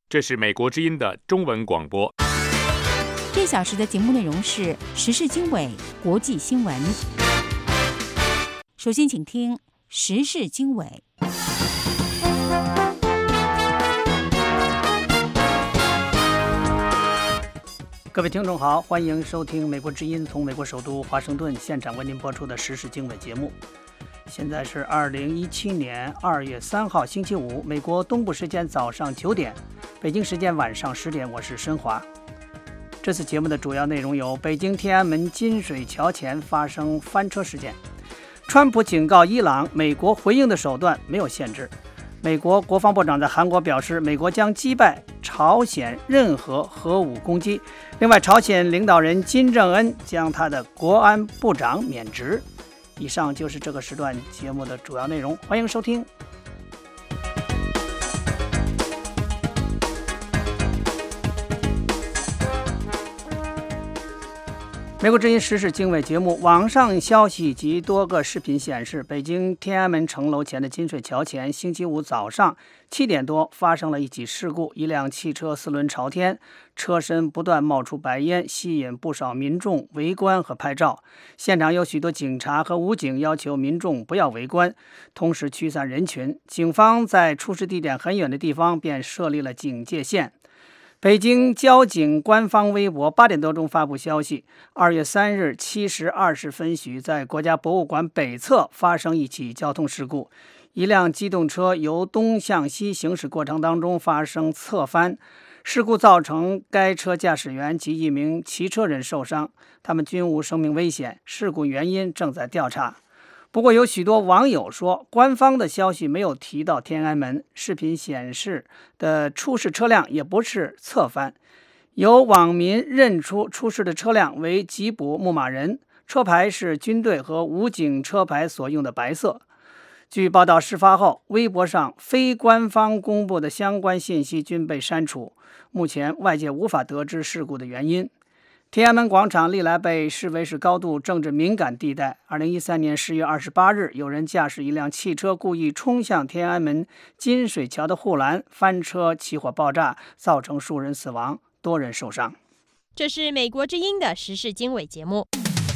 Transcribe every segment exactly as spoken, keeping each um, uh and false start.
这是美国之音的中文广播。 这小时的节目内容是时事经纬、国际新闻。首先请听时事经纬。 各位听众好，欢迎收听美国之音从美国首都华盛顿现场为您播出的时事经纬节目。现在是二零一七年二月三号星期五，美国东部时间早上九点，北京时间晚上十点，我是申华。这次节目的主要内容有：北京天安门金水桥前发生翻车事件，川普警告伊朗，美国回应的手段没有限制。美国国防部长在韩国表示，美国将击败朝鲜任何核武攻击。另外，朝鲜领导人金正恩将他的国安部长免职。以上就是这个时段节目的主要内容，欢迎收听。美国之音时事经纬节目，网上消息及多个视频显示，北京天安门城楼前的金水桥前，星期五早上七点多发生了一起事故，一辆汽车四轮朝天，车身不断冒出白烟，吸引不少民众围观和拍照。现场有许多警察和武警要求民众不要围观，同时驱散人群。警方在出事地点很远的地方便设立了警戒线。北京交警官方微博八点多钟发布消息，二月三日七时二十分许，在国家博物馆北侧发生一起交通事故，一辆机动车由东向西行驶过程当中发生侧翻，事故造成该车驾驶员及一名骑车人受伤，他们均无生命危险，事故原因正在调查。不过有许多网友说，官方的消息没有提到天安门，视频显示的出事车辆也不是侧翻。有网民认出出事的车辆为吉普牧马人，车牌是军队和武警车牌所用的白色。据报道，事发后微博上非官方公布的相关信息均被删除，目前外界无法得知事故的原因。天安门广场历来被视为是高度政治敏感地带。二零一三年十月二十八日，有人驾驶一辆汽车故意冲向天安门金水桥的护栏，翻车起火爆炸，造成数人死亡，多人受伤。 这是美国之音的时事经纬节目。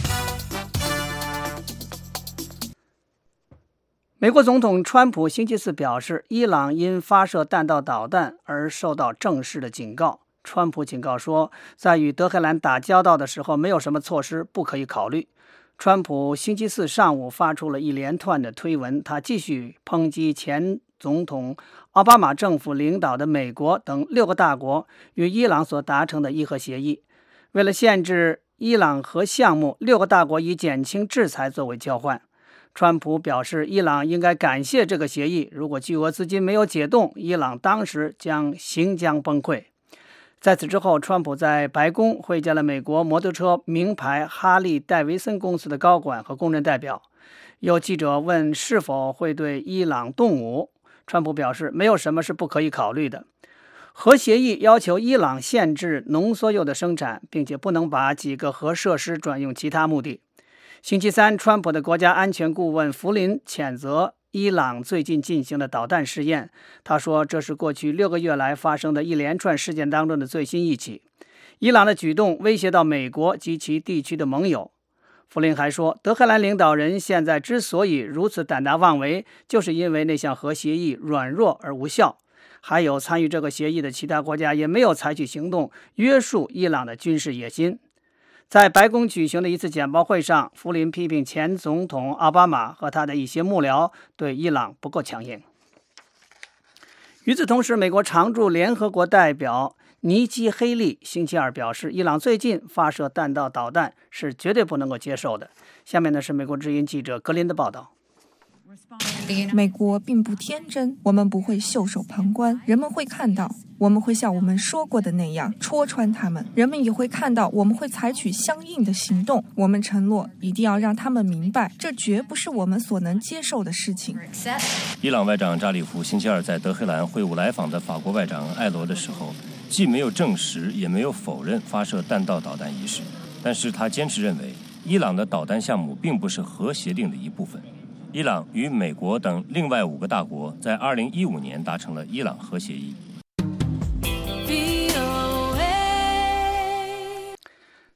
美国总统川普星期四表示，伊朗因发射弹道导弹而受到正式的警告。川普警告说，在与德黑兰打交道的时候，没有什么措施不可以考虑。川普星期四上午发出了一连串的推文，他继续抨击前总统奥巴马政府领导的美国等六个大国与伊朗所达成的伊核协议。为了限制伊朗核项目，六个大国以减轻制裁作为交换。川普表示，伊朗应该感谢这个协议，如果巨额资金没有解冻，伊朗当时将行将崩溃。在此之后，川普在白宫会见了美国摩托车名牌哈利戴维森公司的高管和公认代表。有记者问是否会对伊朗动武，川普表示没有什么是不可以考虑的。核协议要求伊朗限制浓缩铀的生产，并且不能把几个核设施转用其他目的。星期三，川普的国家安全顾问弗林谴责伊朗最近进行的导弹试验，他说这是过去六个月来发生的一连串事件当中的最新一起。伊朗的举动威胁到美国及其地区的盟友。弗林还说，德黑兰领导人现在之所以如此胆大妄为，就是因为那项核协议软弱而无效。还有参与这个协议的其他国家也没有采取行动约束伊朗的军事野心。在白宫举行的一次简报会上，弗林批评前总统奥巴马和他的一些幕僚对伊朗不够强硬。与此同时，美国常驻联合国代表尼基·黑利星期二表示，伊朗最近发射弹道导弹是绝对不能够接受的。下面呢是美国之音记者格林的报道。 美国并不天真，我们不会袖手旁观，人们会看到，我们会像我们说过的那样戳穿他们，人们也会看到，我们会采取相应的行动。我们承诺一定要让他们明白，这绝不是我们所能接受的事情。 伊朗外长扎里夫星期二在德黑兰会晤来访的法国外长艾罗的时候，既没有证实也没有否认发射弹道导弹一事，但是他坚持认为伊朗的导弹项目并不是核协定的一部分。伊朗与美国等另外五个大国在二零一五年达成了伊朗核协议。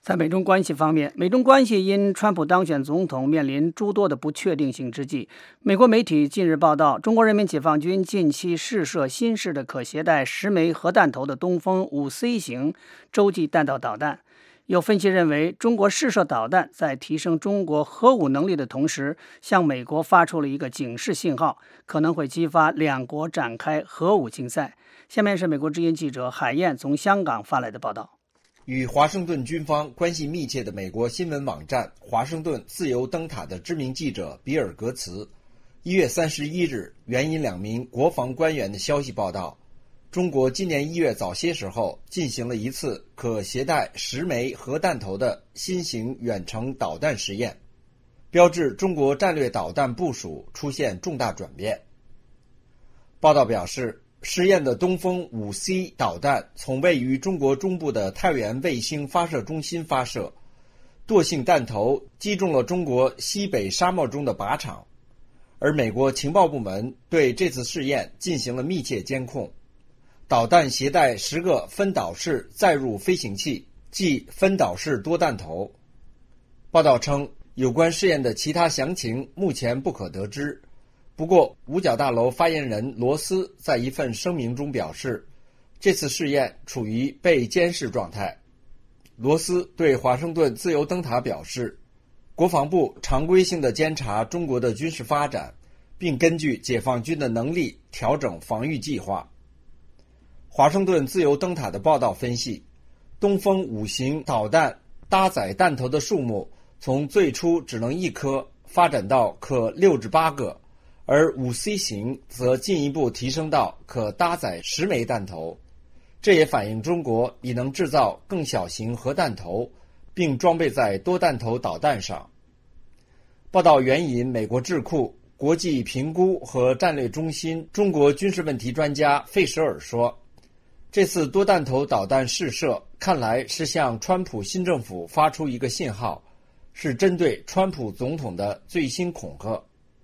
在美中关系方面，美中关系因川普当选总统面临诸多的不确定性之际，美国媒体近日报道，中国人民解放军近期试射新式的可携带十枚核弹头的东风五 C 型洲际弹道导弹。有分析认为，中国试射导弹在提升中国核武能力的同时，向美国发出了一个警示信号，可能会激发两国展开核武竞赛。下面是美国之音记者海燕从香港发来的报道。 与华盛顿军方关系密切的美国新闻网站华盛顿自由灯塔的知名记者比尔格茨一月三十一日援引两名国防官员的消息报道，中国今年一月早些时候进行了一次可携带十枚核弹头的新型远程导弹实验，标志中国战略导弹部署出现重大转变。报道表示，试验的东风五 C 导弹从位于中国中部的太原卫星发射中心发射，惰性弹头击中了中国西北沙漠中的靶场，而美国情报部门对这次试验进行了密切监控。导弹携带十个分导式载入飞行器，即分导式多弹头。报道称，有关试验的其他详情目前不可得知。不过，五角大楼发言人罗斯在一份声明中表示，这次试验处于被监视状态。罗斯对华盛顿自由灯塔表示，国防部常规性地监察中国的军事发展，并根据解放军的能力调整防御计划。华盛顿自由灯塔的报道分析，东风五型导弹搭载弹头的数目从最初只能一颗发展到可六至八个，而五 C 型则进一步提升到可搭载十枚弹头，这也反映中国已能制造更小型核弹头，并装备在多弹头导弹上。报道援引美国智库国际评估和战略中心中国军事问题专家费舍尔说，这次多弹头导弹试射看来是向川普新政府发出一个信号，是针对川普总统的最新恐吓。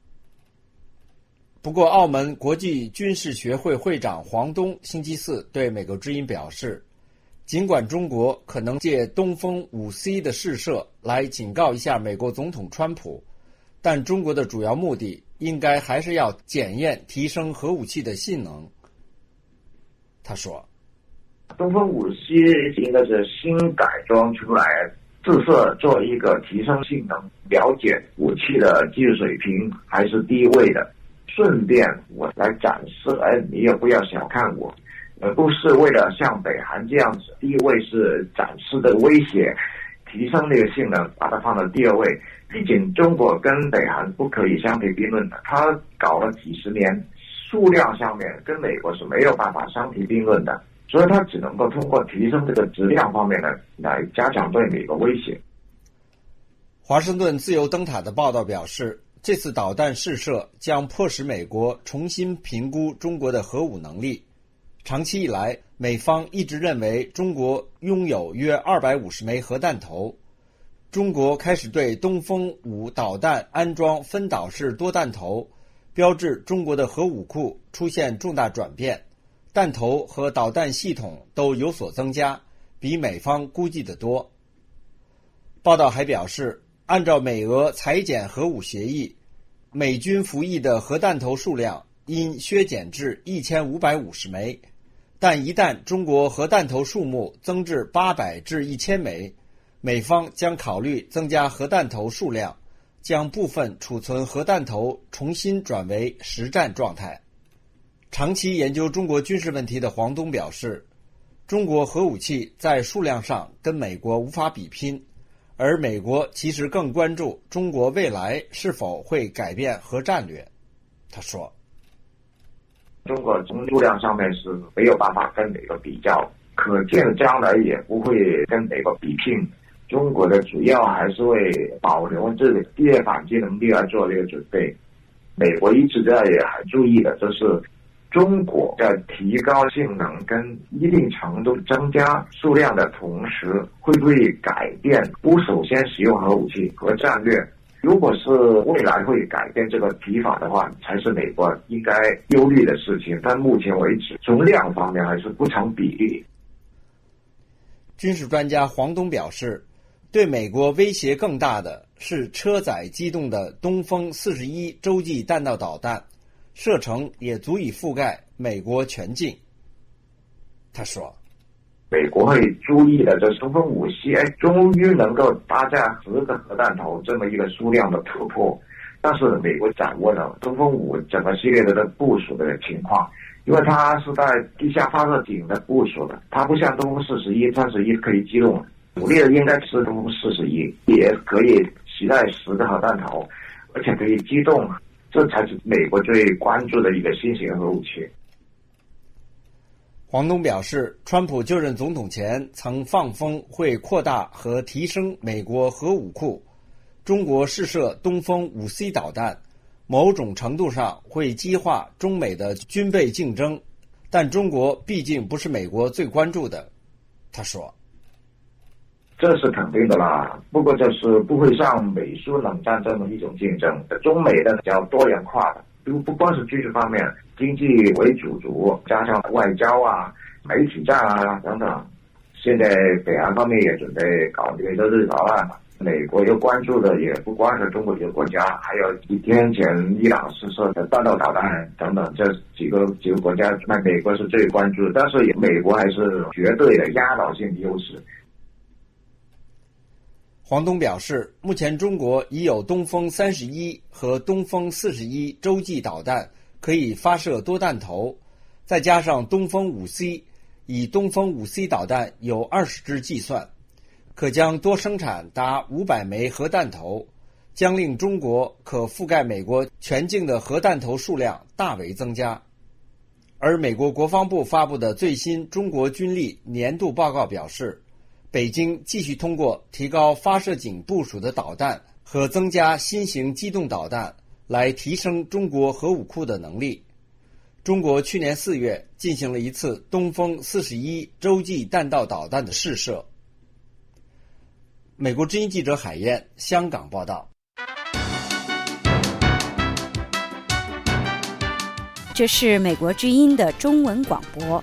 不过，澳门国际军事学会会长黄东星期四对美国之音表示，尽管中国可能借东风五 C 的试射来警告一下美国总统川普，但中国的主要目的应该还是要检验提升核武器的性能。他说， 东风五 C 应该是新改装出来，自设做一个提升性能，了解武器的技术水平还是低位的。顺便我来展示，哎，你也不要小看我，呃，不是为了像北韩这样子，第一位是展示的威胁，提升那个性能，把它放到第二位。毕竟中国跟北韩不可以相提并论的，他搞了几十年，数量上面跟美国是没有办法相提并论的，所以他只能够通过提升这个质量方面呢，来加强对美国威胁。 华盛顿自由灯塔的报道表示，这次导弹试射将迫使美国重新评估中国的核武能力。长期以来，美方一直认为中国拥有约二百五十枚核弹头。中国开始对东风五导弹安装分导式多弹头，标志中国的核武库出现重大转变，弹头和导弹系统都有所增加，比美方估计的多。报道还表示，按照美俄裁减核武协议，美军服役的核弹头数量因削减至一千五百五十枚，但一旦中国核弹头数目增至八百至一千枚，美方将考虑增加核弹头数量，将部分储存核弹头重新转为实战状态。长期研究中国军事问题的黄东表示，中国核武器在数量上跟美国无法比拼，而美国其实更关注中国未来是否会改变核战略。他说， 中国从数量上面是没有办法跟美国比较，可见将来也不会跟美国比拼。中国的主要还是为保留这个第二反击能力而做这个准备。美国一直在也很注意的，就是中国在提高性能跟一定程度增加数量的同时，会不会改变不首先使用核武器和战略？如果是未来会改变这个提法的话，才是美国应该忧虑的事情。但目前为止，从量方面还是不成比例。 军事专家黄东表示， 对美国威胁更大的是车载机动的东风四十一洲际弹道导弹，射程也足以覆盖美国全境。他说， 美国会注意的，这东风五系哎，终于能够搭载十个核弹头这么一个数量的突破。但是美国掌握了东风五整个系列的部署的情况，因为它是在地下发射井的部署的，它不像东风四十一、三十一可以机动，主力的应该是东风四十一，也可以携带十个核弹头，而且可以机动，这才是美国最关注的一个新型核武器。 黄东表示，川普就任总统前曾放风会扩大和提升美国核武库，中国试射东风五 C 导弹，某种程度上会激化中美的军备竞争，但中国毕竟不是美国最关注的。他说， 这是肯定的啦，不过就是不会像美苏冷战这么一种竞争，中美的比较多元化的，不不光是军事方面，经济为主轴，加上外交啊、媒体战啊等等。现在北韩方面也准备搞这个日朝案嘛，美国又关注的也不光是中国这个国家，还有几天前伊朗试射的弹道导弹等等，这几个几个国家，那美国是最关注的，但是美国还是绝对的压倒性的优势。 黄东表示，目前中国已有东风三十一和东风四十一洲际导弹可以发射多弹头，再加上东风五 C， 以东风五 C 导弹有二十支计算，可将多生产达五百枚核弹头，将令中国可覆盖美国全境的核弹头数量大为增加。而美国国防部发布的最新中国军力年度报告表示，北京继续通过提高发射井部署的导弹和增加新型机动导弹来提升中国核武库的能力。中国去年四月进行了一次东风四十一洲际弹道导弹的试射。美国之音记者海燕，香港报道。 这是美国之音的中文广播。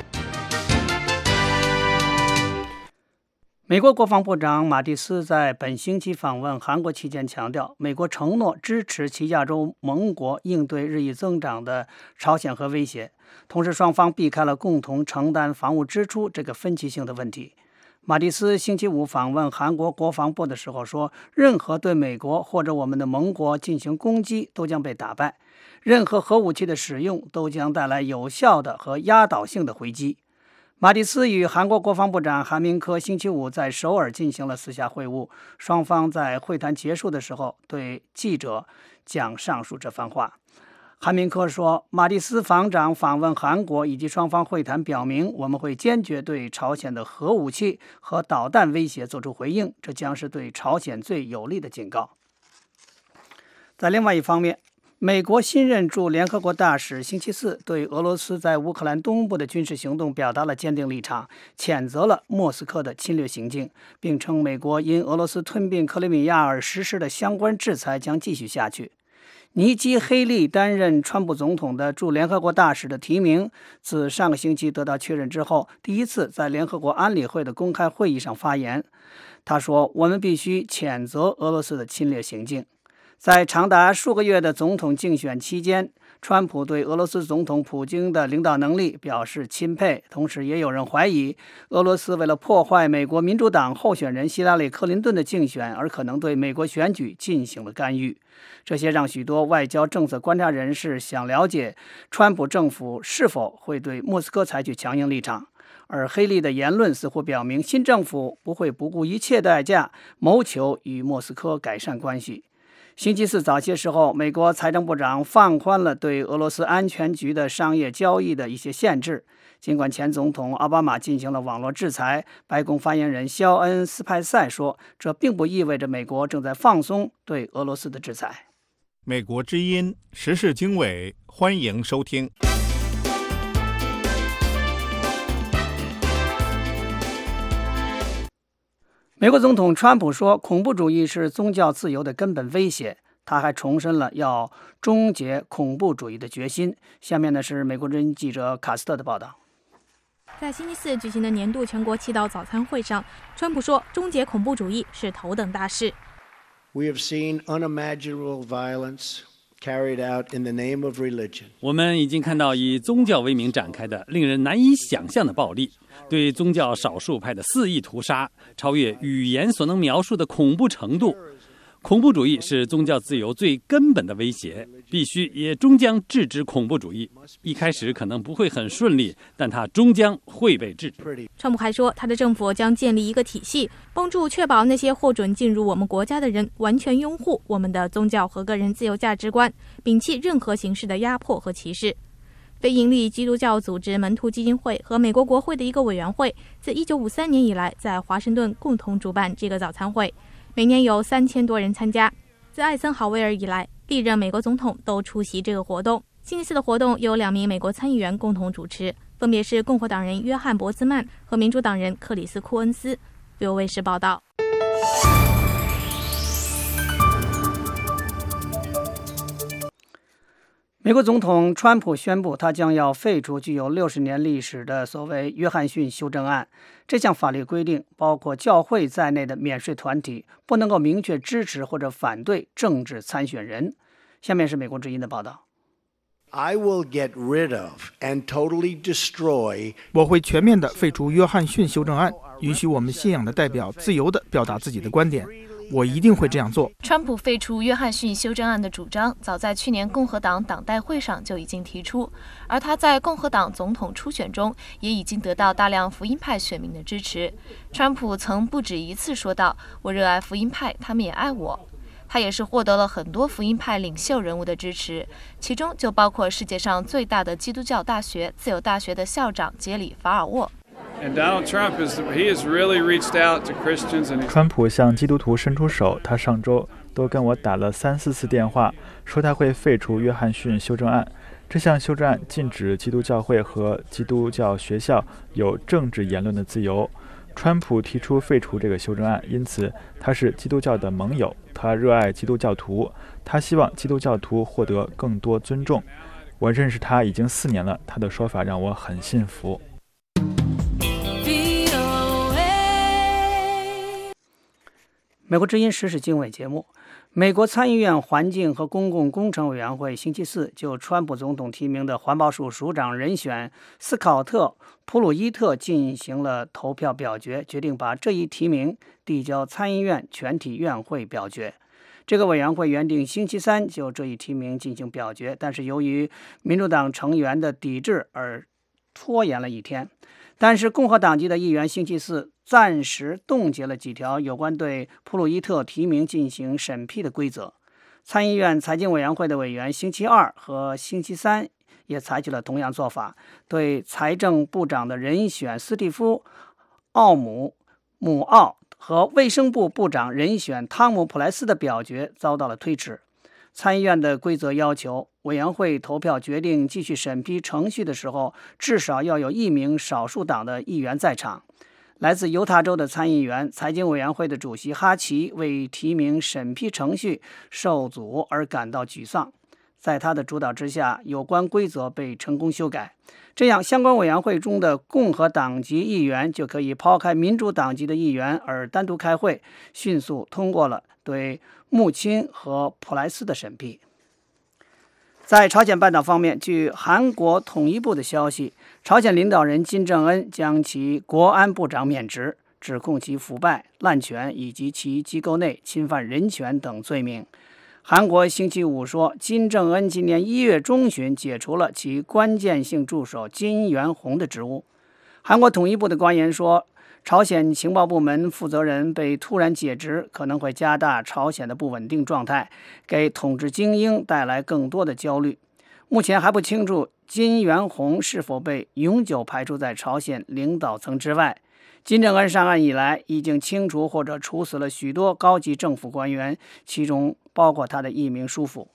美国国防部长马蒂斯在本星期访问韩国期间强调，美国承诺支持其亚洲盟国应对日益增长的朝鲜核威胁，同时双方避开了共同承担防务支出这个分歧性的问题。马蒂斯星期五访问韩国国防部的时候说，任何对美国或者我们的盟国进行攻击都将被打败，任何核武器的使用都将带来有效的和压倒性的回击。马蒂斯与韩国国防部长韩明科星期五在首尔进行了私下会晤，双方在会谈结束的时候对记者讲上述这番话。韩明科说，马蒂斯防长访问韩国以及双方会谈表明，我们会坚决对朝鲜的核武器和导弹威胁做出回应，这将是对朝鲜最有力的警告。在另外一方面，美国新任驻联合国大使星期四对俄罗斯在乌克兰东部的军事行动表达了坚定立场，谴责了莫斯科的侵略行径，并称美国因俄罗斯吞并克里米亚而实施的相关制裁将继续下去。尼基·黑利担任川普总统的驻联合国大使的提名，自上个星期得到确认之后，第一次在联合国安理会的公开会议上发言。他说，我们必须谴责俄罗斯的侵略行径。在长达数个月的总统竞选期间，川普对俄罗斯总统普京的领导能力表示钦佩，同时也有人怀疑俄罗斯为了破坏美国民主党候选人希拉里·克林顿的竞选而可能对美国选举进行了干预。这些让许多外交政策观察人士想了解川普政府是否会对莫斯科采取强硬立场，而黑利的言论似乎表明新政府不会不顾一切代价谋求与莫斯科改善关系。星期四早些时候，美国财政部长放宽了对俄罗斯安全局的商业交易的一些限制。尽管前总统奥巴马进行了网络制裁，白宫发言人肖恩·斯派塞说，这并不意味着美国正在放松对俄罗斯的制裁。 美国之音时事经纬，欢迎收听。 美国总统川普说，恐怖主义是宗教自由的根本威胁。他还重申了要终结恐怖主义的决心。下面呢是美国之音记者卡斯特的报道。 在星期四举行的年度全国祈祷早餐会上，川普说，终结恐怖主义是头等大事。 We have seen unimaginable violence carried out in the name of religion. 我们已经看到以宗教为名展开的令人难以想象的暴力，对宗教少数派的肆意屠杀，超越语言所能描述的恐怖程度。恐怖主义是宗教自由最根本的威胁，必须也终将制止恐怖主义。一开始可能不会很顺利，但它终将会被制止。 川普还说，他的政府将建立一个体系，帮助确保那些获准进入我们国家的人完全拥护我们的宗教和个人自由价值观，摒弃任何形式的压迫和歧视。非营利基督教组织门徒基金会和美国国会的一个委员会自一九五三年以来在华盛顿共同主办这个早餐会，每年有三千多人参加。自艾森豪威尔以来，历任美国总统都出席这个活动。星期四的活动由两名美国参议员共同主持，分别是共和党人约翰·博兹曼和民主党人克里斯·库恩斯。自由卫视报道。 美国总统川普宣布，他将要废除具有六十年历史的所谓约翰逊修正案。这项法律规定，包括教会在内的免税团体不能够明确支持或者反对政治参选人。下面是美国之音的报道。 I will get rid of and totally destroy. 我会全面地废除约翰逊修正案，允许我们信仰的代表自由地表达自己的观点。我一定会这样做。 川普废除约翰逊修正案的主张，早在去年共和党党代会上就已经提出，而他在共和党总统初选中也已经得到大量福音派选民的支持。川普曾不止一次说道：“我热爱福音派，他们也爱我。”他也是获得了很多福音派领袖人物的支持，其中就包括世界上最大的基督教大学自由大学的校长杰里·法尔沃。 川普向基督徒伸出手，他上周都跟我打了三四次电话，说他会废除约翰逊修正案。这项修正案禁止基督教会和基督教学校有政治言论的自由。川普提出废除这个修正案，因此他是基督教的盟友，他热爱基督教徒，他希望基督教徒获得更多尊重。我认识他已经四年了，他的说法让我很信服。 美国之音时事经纬节目，美国参议院环境和公共工程委员会星期四就川普总统提名的环保署署长人选斯考特·普鲁伊特进行了投票表决，决定把这一提名递交参议院全体院会表决。这个委员会原定星期三就这一提名进行表决，但是由于民主党成员的抵制而拖延了一天。但是共和党籍的议员星期四暂时冻结了几条有关对普鲁伊特提名进行审批的规则。参议院财经委员会的委员星期二和星期三也采取了同样做法，对财政部长的人选斯蒂夫·奥姆姆奥和卫生部部长人选汤姆·普莱斯的表决遭到了推迟。参议院的规则要求，委员会投票决定继续审批程序的时候，至少要有一名少数党的议员在场。来自犹他州的参议员、财经委员会的主席哈奇为提名审批程序受阻而感到沮丧。在他的主导之下，有关规则被成功修改，这样相关委员会中的共和党籍议员就可以抛开民主党籍的议员而单独开会，迅速通过了对穆钦和普莱斯的审批。在朝鲜半岛方面，据韩国统一部的消息，朝鲜领导人金正恩将其国安部长免职，指控其腐败、滥权以及其机构内侵犯人权等罪名。韩国星期五说，金正恩今年一月中旬解除了其关键性助手金元洪的职务。韩国统一部的官员说，朝鲜情报部门负责人被突然解职，可能会加大朝鲜的不稳定状态，给统治精英带来更多的焦虑。目前还不清楚金元洪是否被永久排除在朝鲜领导层之外。金正恩上任以来，已经清除或者处死了许多高级政府官员，其中包括他的一名叔父。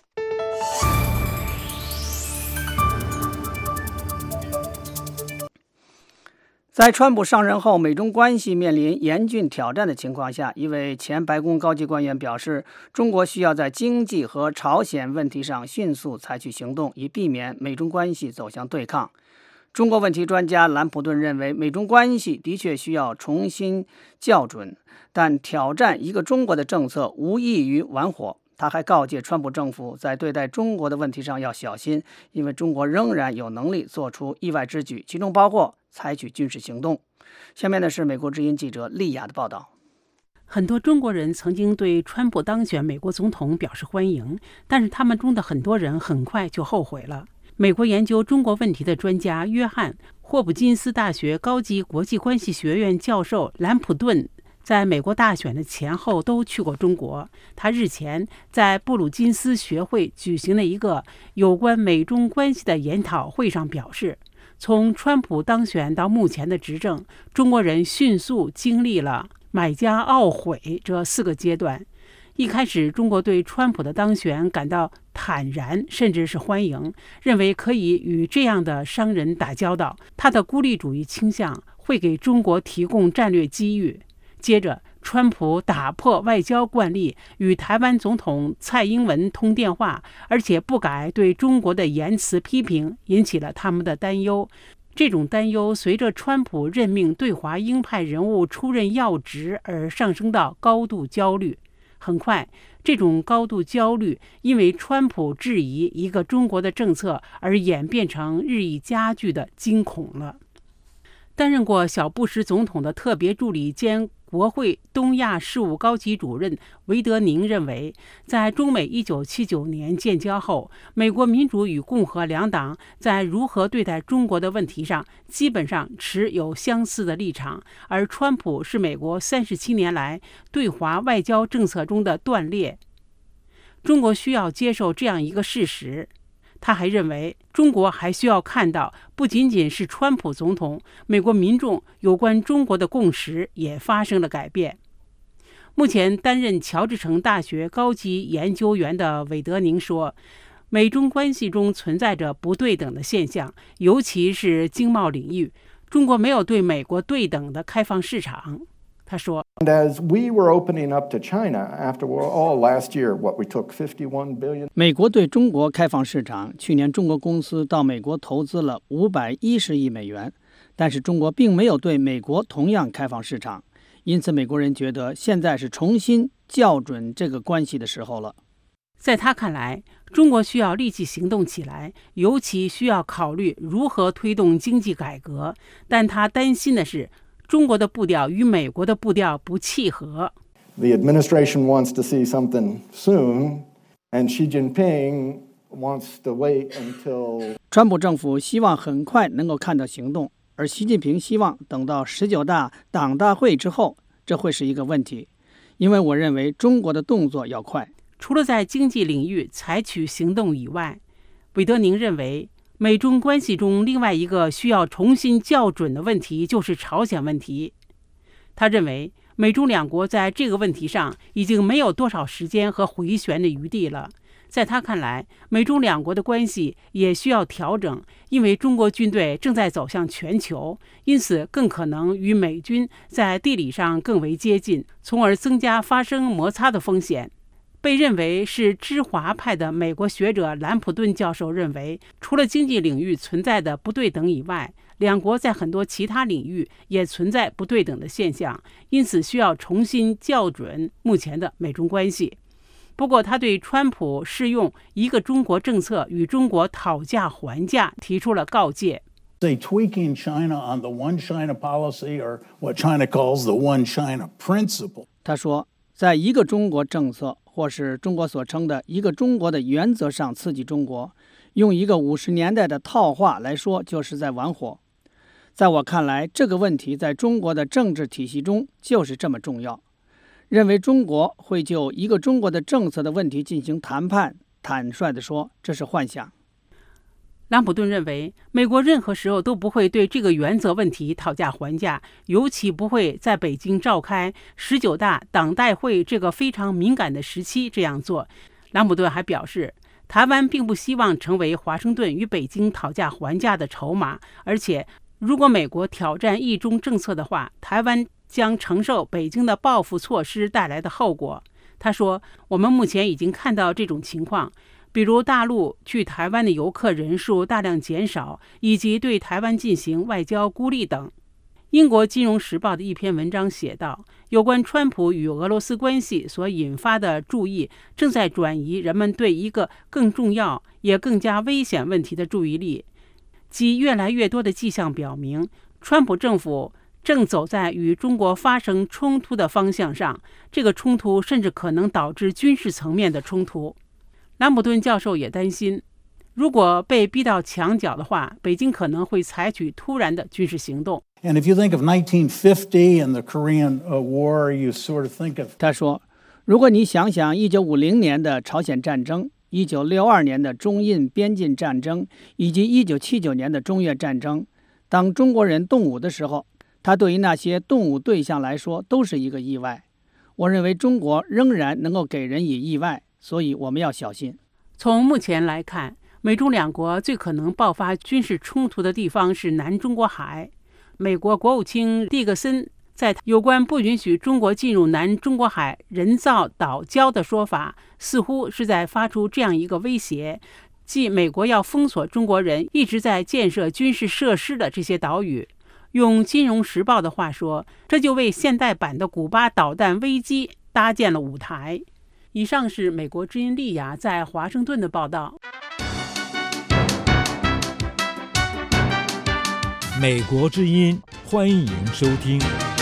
在川普上任后，美中关系面临严峻挑战的情况下，一位前白宫高级官员表示，中国需要在经济和朝鲜问题上迅速采取行动，以避免美中关系走向对抗。 中国问题专家兰普顿认为，美中关系的确需要重新校准，但挑战一个中国的政策无异于玩火。他还告诫川普政府在对待中国的问题上要小心，因为中国仍然有能力做出意外之举，其中包括采取军事行动。下面的是美国之音记者丽雅的报道。 很多中国人曾经对川普当选美国总统表示欢迎，但是他们中的很多人很快就后悔了。美国研究中国问题的专家约翰·霍普金斯大学高级国际关系学院教授兰普顿在美国大选的前后都去过中国。他日前在布鲁金斯学会举行的一个有关美中关系的研讨会上表示，从川普当选到目前的执政，中国人迅速经历了买家懊悔这四个阶段。一开始，中国对川普的当选感到坦然，甚至是欢迎，认为可以与这样的商人打交道，他的孤立主义倾向会给中国提供战略机遇。接着，川普打破外交惯例，与台湾总统蔡英文通电话，而且不改对中国的言辞批评，引起了他们的担忧。这种担忧随着川普任命对华鹰派人物出任要职而上升到高度焦虑。很快，这种高度焦虑因为川普质疑一个中国的政策而演变成日益加剧的惊恐了。担任过小布什总统的特别助理兼国会东亚事务高级主任韦德宁认为，在中美一九七九年建交后，美国民主与共和两党在如何对待中国的问题上基本上持有相似的立场，而川普是美国三十七年来对华外交政策中的断裂。中国需要接受这样一个事实。他还认为，中国还需要看到，不仅仅是川普总统，美国民众有关中国的共识也发生了改变。目前担任乔治城大学高级研究员的韦德宁说，美中关系中存在着不对等的现象，尤其是经贸领域，中国没有对美国对等的开放市场。他说 And as we were opening up to China after all last year, what we took fifty-one billion. 美国对中国开放市场，去年中国公司到美国投资了五百一十亿美元，但是中国并没有对美国同样开放市场，因此美国人觉得现在是重新校准这个关系的时候了。 在他看来，中国需要立即行动起来，尤其需要考虑如何推动经济改革，但他担心的是中国的步调与美国的步调不契合。 The administration wants to see something soon, and Xi Jinping wants to wait until. 川普政府希望很快能够看到行动，而习近平希望等到十九大党大会之后，这会是一个问题。因为我认为中国的动作要快。 除了在经济领域采取行动以外，韦德宁认为，美中关系中另外一个需要重新校准的问题就是朝鲜问题。他认为美中两国在这个问题上已经没有多少时间和回旋的余地了。在他看来，美中两国的关系也需要调整，因为中国军队正在走向全球，因此更可能与美军在地理上更为接近，从而增加发生摩擦的风险。被认为是知华派的美国学者兰普顿教授认为，除了经济领域存在的不对等以外，两国在很多其他领域也存在不对等的现象，因此需要重新校准目前的美中关系。不过，他对川普适用一个中国政策与中国讨价还价提出了告诫。 They tweaking China on the one China policy or what China calls the one China principle. 他说，在一个中国政策或是中国所称的一个中国的原则上刺激中国，用一个五十年代的套话来说，就是在玩火。在我看来，这个问题在中国的政治体系中就是这么重要。认为中国会就一个中国的政策的问题进行谈判，坦率地说，这是幻想。 兰普顿认为，美国任何时候都不会对这个原则问题讨价还价，尤其不会在北京召开十九大党代会这个非常敏感的时期这样做。兰普顿还表示，台湾并不希望成为华盛顿与北京讨价还价的筹码，而且如果美国挑战一中政策的话，台湾将承受北京的报复措施带来的后果。他说，我们目前已经看到这种情况， 比如大陆去台湾的游客人数大量减少，以及对台湾进行外交孤立等。英国金融时报的一篇文章写道，有关川普与俄罗斯关系所引发的注意，正在转移人们对一个更重要也更加危险问题的注意力，即越来越多的迹象表明，川普政府正走在与中国发生冲突的方向上，这个冲突甚至可能导致军事层面的冲突。兰普顿教授也担心，如果被逼到墙角的话，北京可能会采取突然的军事行动。 And if you think of nineteen fifty and the Korean War, you sort of think of... 他说，如果你想想一九五零年的朝鲜战争、一九六二年的中印边境战争以及一九七九年的中越战争，当中国人动武的时候，它对于那些动武对象来说都是一个意外。我认为中国仍然能够给人以意外，所以我们要小心。 从目前来看，美中两国最可能爆发军事冲突的地方是南中国海。美国国务卿蒂克森在有关不允许中国进入南中国海人造岛礁的说法，似乎是在发出这样一个威胁，即美国要封锁中国人一直在建设军事设施的这些岛屿。用《金融时报》的话说，这就为现代版的古巴导弹危机搭建了舞台。以上是美国之音丽雅在华盛顿的报道。 美国之音，欢迎收听。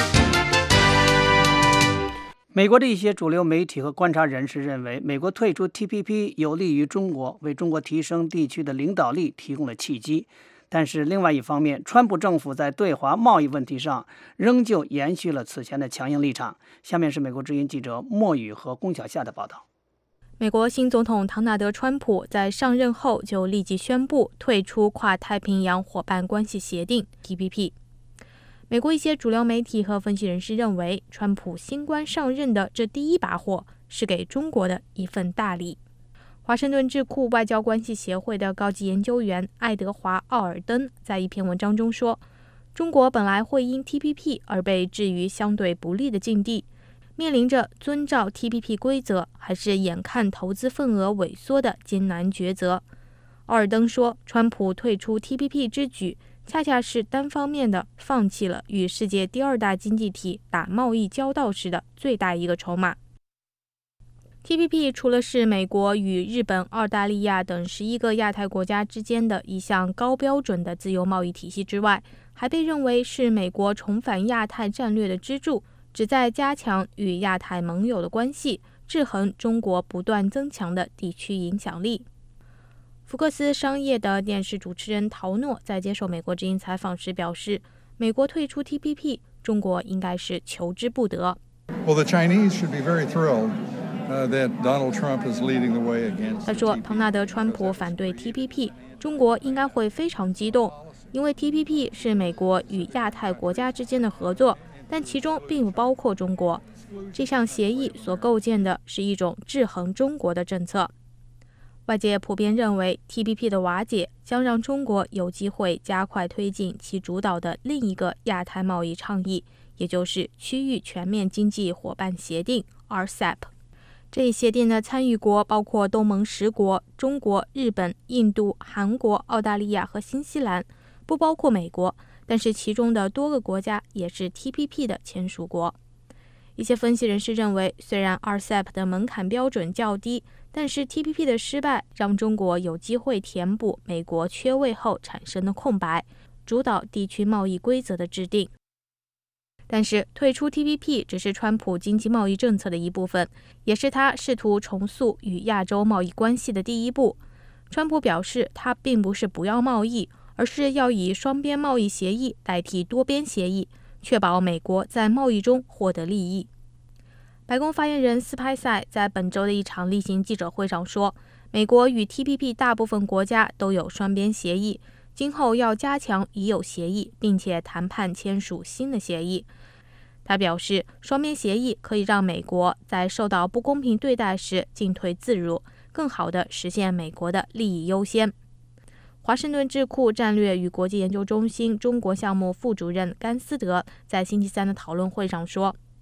美国的一些主流媒体和观察人士认为，美国退出 T P P 有利于中国，为中国提升地区的领导力提供了契机。但是另外一方面，川普政府在对华贸易问题上仍旧延续了此前的强硬立场。下面是美国之音记者莫宇和龚小夏的报道。 美国新总统唐纳德·川普在上任后就立即宣布退出跨太平洋伙伴关系协定 T P P。 美国一些主流媒体和分析人士认为，川普新官上任的这第一把火是给中国的一份大礼。华盛顿智库外交关系协会的高级研究员爱德华·奥尔登在一篇文章中说，中国本来会因 T P P 而被置于相对不利的境地，面临着遵照 T P P 规则还是眼看投资份额萎缩的艰难抉择。奥尔登说，川普退出 T P P 之举恰恰是单方面的放弃了与世界第二大经济体打贸易交道时的最大一个筹码。T P P 除了是美国与日本、澳大利亚等十一个亚太国家之间的一项高标准的自由贸易体系之外，还被认为是美国重返亚太战略的支柱，旨在加强与亚太盟友的关系，制衡中国不断增强的地区影响力。福克斯商业的电视主持人陶诺在接受美国之音采访时表示，美国退出 T P P， 中国应该是求之不得。 Well, the Chinese should be very thrilled that Donald Trump is leading the way against. 他说，唐纳德·川普反对 T P P， 中国应该会非常激动，因为 T P P 是美国与亚太国家之间的合作，但其中并不包括中国。这项协议所构建的是一种制衡中国的政策。外界普遍认为 T P P 的瓦解将让中国有机会加快推进其主导的另一个亚太贸易倡议，也就是区域全面经济伙伴协定 R C E P。 这一协定的参与国包括东盟十国、中国、日本、印度、韩国、澳大利亚和新西兰，不包括美国，但是其中的多个国家也是 T P P 的签署国。一些分析人士认为，虽然 R C E P 的门槛标准较低，但是 T P P 的失败让中国有机会填补美国缺位后产生的空白，主导地区贸易规则的制定。但是退出 T P P 只是川普经济贸易政策的一部分，也是他试图重塑与亚洲贸易关系的第一步。川普表示，他并不是不要贸易，而是要以双边贸易协议代替多边协议，确保美国在贸易中获得利益。白宫发言人斯派塞在本周的一场例行记者会上说，美国与 T P P 大部分国家都有双边协议，今后要加强已有协议，并且谈判签署新的协议。他表示，双边协议可以让美国在受到不公平对待时进退自如，更好地实现美国的利益优先。华盛顿智库战略与国际研究中心中国项目副主任甘思德在星期三的讨论会上说，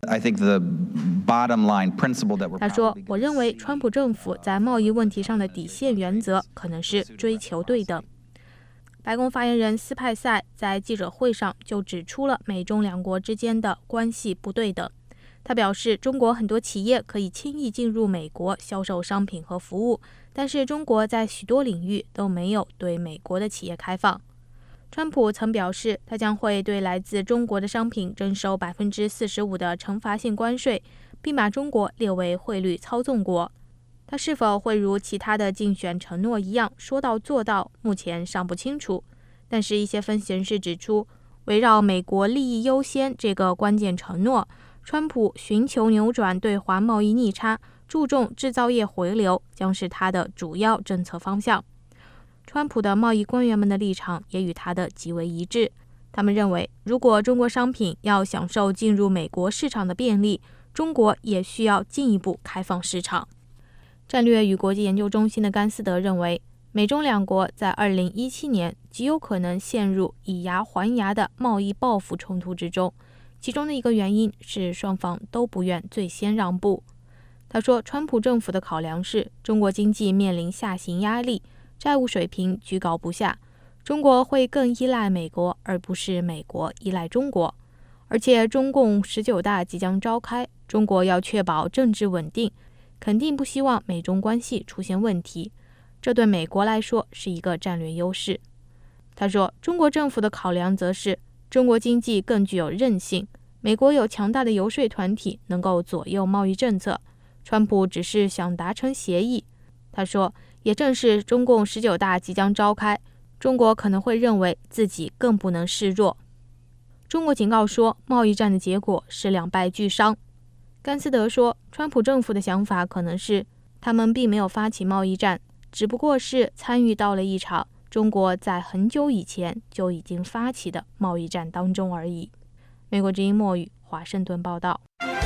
他说，我认为川普政府在贸易问题上的底线原则可能是追求对等。白宫发言人斯派塞在记者会上就指出了美中两国之间的关系不对等。他表示，中国很多企业可以轻易进入美国销售商品和服务，但是中国在许多领域都没有对美国的企业开放。川普曾表示，他将会对来自中国的商品征收 百分之四十五 的惩罚性关税，并把中国列为汇率操纵国。他是否会如其他的竞选承诺一样说到做到，目前尚不清楚。但是一些分析人士指出，围绕美国利益优先这个关键承诺，川普寻求扭转对华贸易逆差，注重制造业回流，将是他的主要政策方向。川普的贸易官员们的立场也与他的极为一致，他们认为，如果中国商品要享受进入美国市场的便利，中国也需要进一步开放市场。战略与国际研究中心的甘斯德认为，美中两国在二零一七年极有可能陷入以牙还牙的贸易报复冲突之中，其中的一个原因是双方都不愿最先让步。他说，川普政府的考量是中国经济面临下行压力，债务水平居高不下，中国会更依赖美国，而不是美国依赖中国。而且中共十九大即将召开，中国要确保政治稳定，肯定不希望美中关系出现问题，这对美国来说是一个战略优势。他说，中国政府的考量则是中国经济更具有韧性，美国有强大的游说团体能够左右贸易政策，川普只是想达成协议。他说，也正是中共十九大即将召开，中国可能会认为自己更不能示弱。中国警告说，贸易战的结果是两败俱伤。甘斯德说，川普政府的想法可能是，他们并没有发起贸易战，只不过是参与到了一场中国在很久以前就已经发起的贸易战当中而已。美国之音墨语华盛顿报道。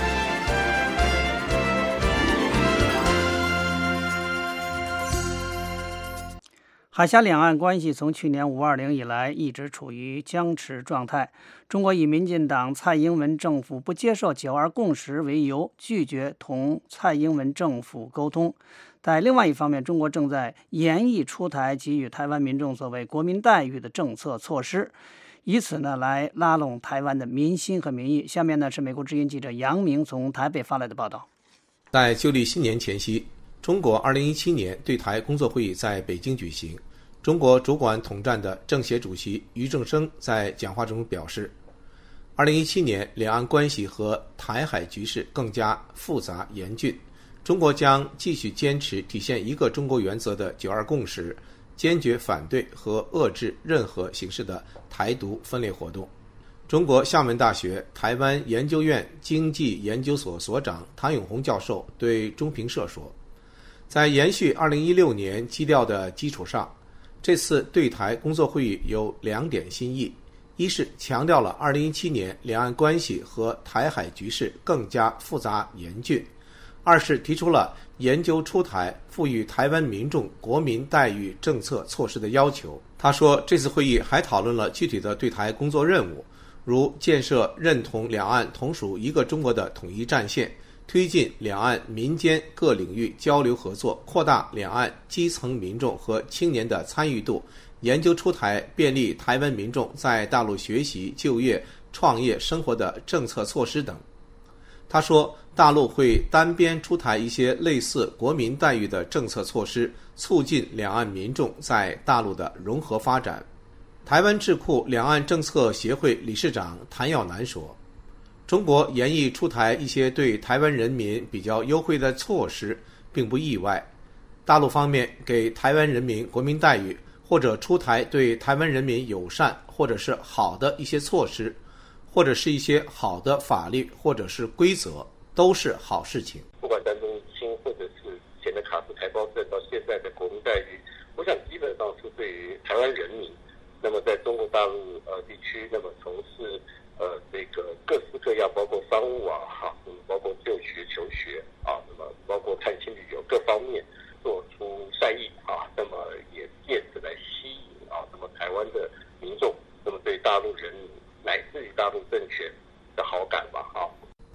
海峡两岸关系从去年五二零以来一直处于僵持状态。中国以民进党蔡英文政府不接受九二共识为由，拒绝同蔡英文政府沟通。在另外一方面，中国正在严议出台给予台湾民众所谓国民待遇的政策措施，以此呢来拉拢台湾的民心和民意。下面呢是美国之音记者杨明从台北发来的报道。 在旧历新年前夕，中国二零一七年对台工作会议在北京举行。中国主管统战的政协主席俞正声在讲话中表示，二零一七年两岸关系和台海局势更加复杂严峻，中国将继续坚持体现一个中国原则的九二共识，坚决反对和遏制任何形式的台独分裂活动。中国厦门大学台湾研究院经济研究所所长唐永红教授对中评社说，在延续二零一六年基调的基础上，这次对台工作会议有两点新意，一是强调了二零一七年两岸关系和台海局势更加复杂严峻，二是提出了研究出台赋予台湾民众国民待遇政策措施的要求。他说，这次会议还讨论了具体的对台工作任务，如建设认同两岸同属一个中国的统一战线，推进两岸民间各领域交流合作，扩大两岸基层民众和青年的参与度，研究出台便利台湾民众在大陆学习、就业、创业、生活的政策措施等。他说，大陆会单边出台一些类似国民待遇的政策措施，促进两岸民众在大陆的融合发展。台湾智库两岸政策协会理事长谭耀南说，中国严议出台一些对台湾人民比较优惠的措施并不意外，大陆方面给台湾人民国民待遇，或者出台对台湾人民友善或者是好的一些措施，或者是一些好的法律或者是规则，都是好事情。 不管单中心或者是前的卡布台胞证到现在的国民待遇，我想基本上是对于台湾人民，那么在中国大陆呃地区，那么从事呃，这个各式各样，包括商务啊，哈，包括就学、求学啊，那么包括探亲旅游各方面，做出善意啊，那么也借此来吸引啊，那么台湾的民众，那么对大陆人民乃至于大陆政权的好感吧，啊。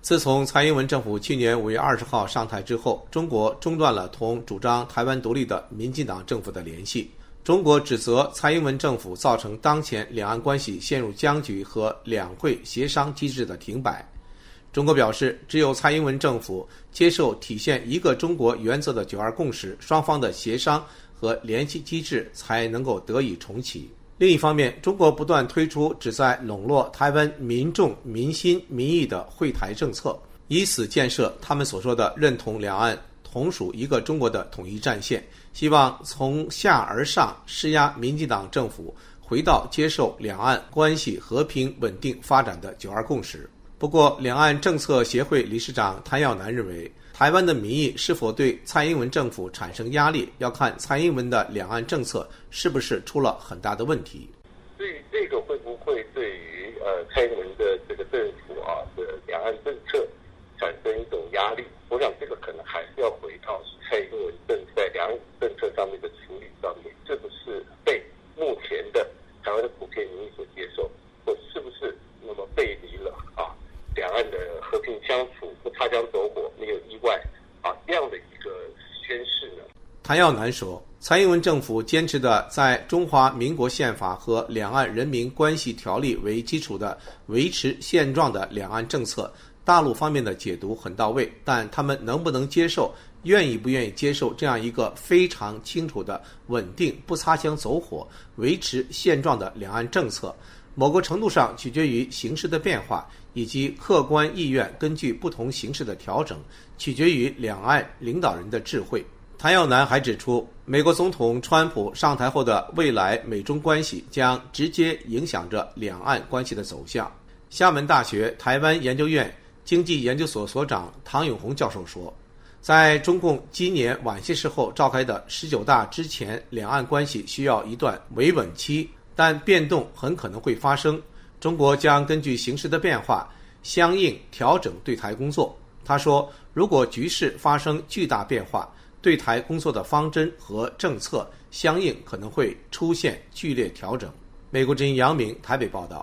自从蔡英文政府去年五月二十号上台之后，中国中断了同主张台湾独立的民进党政府的联系。中国指责蔡英文政府造成当前两岸关系陷入僵局和两会协商机制的停摆。中国表示，只有蔡英文政府接受体现一个中国原则的九二共识，双方的协商和联系机制才能够得以重启。另一方面，中国不断推出旨在笼络台湾民众民心民意的惠台政策，以此建设他们所说的认同两岸同属一个中国的统一战线，希望从下而上施压民进党政府回到接受两岸关系和平稳定发展的九二共识。不过，两岸政策协会理事长谭耀南认为，台湾的民意是否对蔡英文政府产生压力，要看蔡英文的两岸政策是不是出了很大的问题。 所以这个会不会对于呃蔡英文的这个政府啊的两岸政策产生一种压力？我想这个可能还是要回到蔡英文政在两岸政策上面的处理上面，是不是被目前的台湾的普遍民意所接受，或是不是那么背离了啊两岸的和平相处，不擦枪走火，没有意外啊这样的一个宣示呢？ 谭耀南说，蔡英文政府坚持的在中华民国宪法和两岸人民关系条例为基础的维持现状的两岸政策，大陆方面的解读很到位，但他们能不能接受，愿意不愿意接受这样一个非常清楚的稳定不擦枪走火维持现状的两岸政策，某个程度上取决于形势的变化，以及客观意愿根据不同形势的调整，取决于两岸领导人的智慧。谭耀南还指出，美国总统川普上台后的未来美中关系将直接影响着两岸关系的走向。厦门大学台湾研究院经济研究所所长唐永红教授说，在中共今年晚些时候召开的十九大之前，两岸关系需要一段维稳期，但变动很可能会发生，中国将根据形势的变化相应调整对台工作。他说，如果局势发生巨大变化，对台工作的方针和政策相应可能会出现剧烈调整。美国之音杨明台北报道。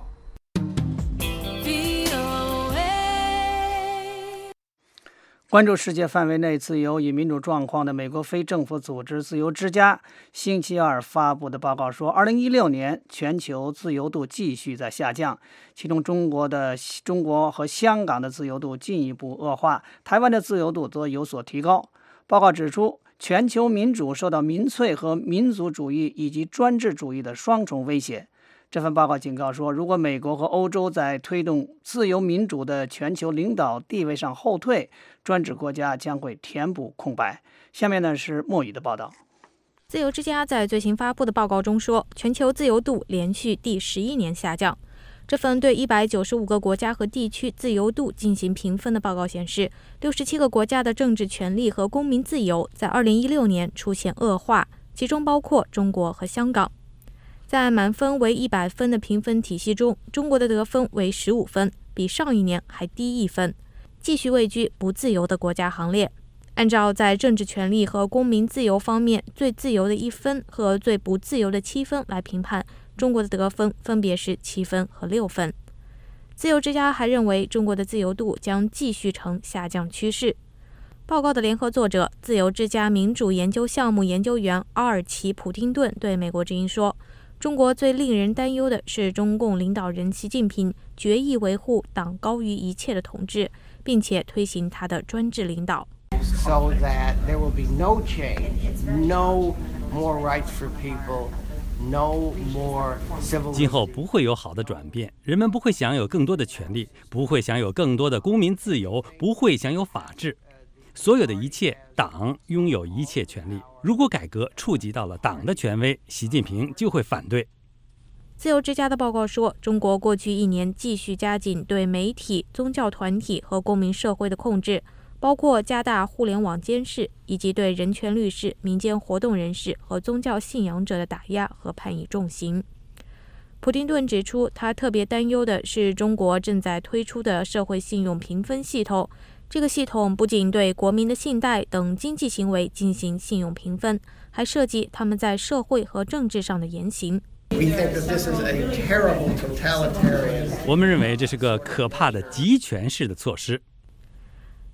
关注世界范围内自由与民主状况的美国非政府组织自由之家星期二发布的报告说，二零一六年全球自由度继续在下降，其中中国的中国和香港的自由度进一步恶化，台湾的自由度则有所提高。报告指出，全球民主受到民粹和民族主义以及专制主义的双重威胁。这份报告警告说，如果美国和欧洲在推动自由民主的全球领导地位上后退，专制国家将会填补空白。下面呢是莫宇的报道。 自由之家在最新发布的报告中说，全球自由度连续第十一年下降。这份对一百九十五个国家和地区自由度进行评分的报告显示，六十七个国家的政治权利和公民自由在二零一六年出现恶化，其中包括中国和香港。在满分为一百分的评分体系中，中国的得分为十五分，比上一年还低一分，继续位居不自由的国家行列。按照在政治权利和公民自由方面最自由的一分和最不自由的七分来评判，中国的得分分别是七分和六分。自由之家还认为，中国的自由度将继续呈下降趋势。报告的联合作者、自由之家民主研究项目研究员阿尔奇·普丁顿对美国之音说，中国最令人担忧的是中共领导人习近平决意维护党高于一切的统治，并且推行他的专制领导。 So that there will be no change, no more rights for people, no more civil. 今后不会有好的转变，人们不会享有更多的权利，不会享有更多的公民自由，不会享有法治。所有的一切，党拥有一切权利。如果改革触及到了党的权威，习近平就会反对。 自由之家的报告说，中国过去一年继续加紧对媒体、宗教团体和公民社会的控制，包括加大互联网监视，以及对人权律师、民间活动人士和宗教信仰者的打压和判以重刑。普丁顿指出，他特别担忧的是中国正在推出的社会信用评分系统。这个系统不仅对国民的信贷等经济行为进行信用评分，还涉及他们在社会和政治上的言行。 我们认为这是个可怕的集权式的措施。